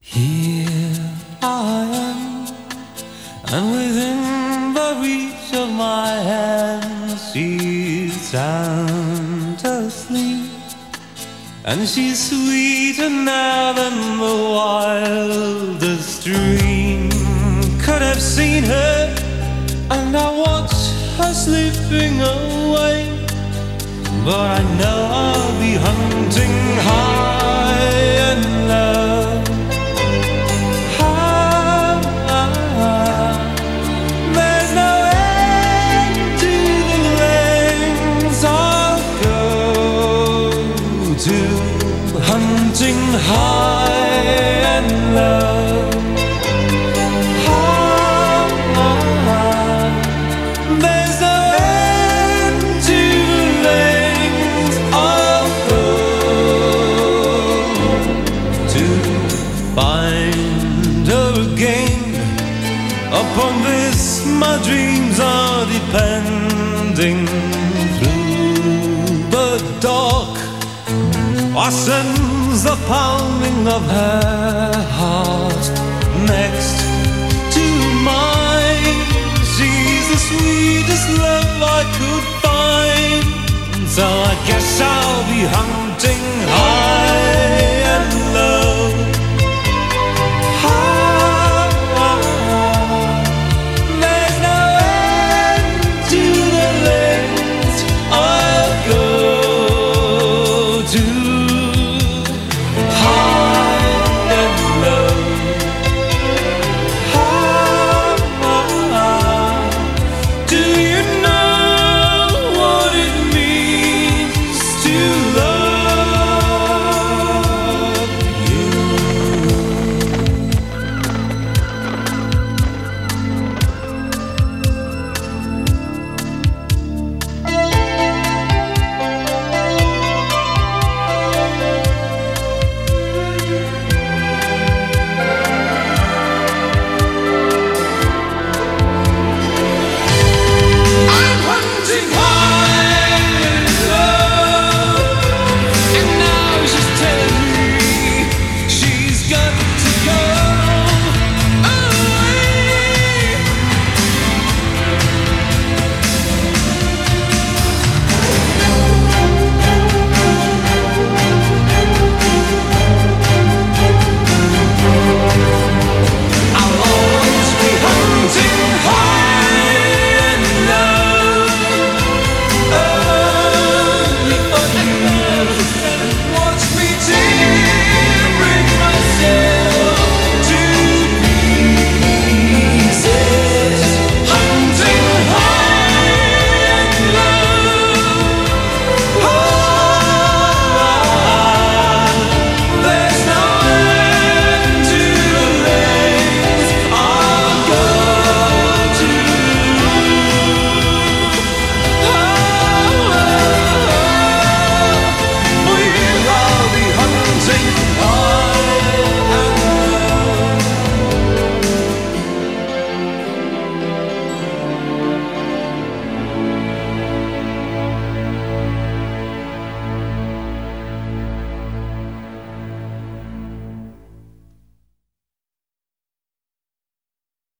Here I am, and within the reach of my hand, she's sound asleep, and she's sweeter now than the wildest dream could have seen her. And I watch her slipping away, but I know I'll be hunting high and low. There's no end to the lengths I'll go to, hunting high and low. There's no end to the lengths I'll go to find her again. Upon this my dreams are depending. Through the dark I sense the pounding of her heart next to mine. She's the sweetest love I could find, so I guess I'll be hunting high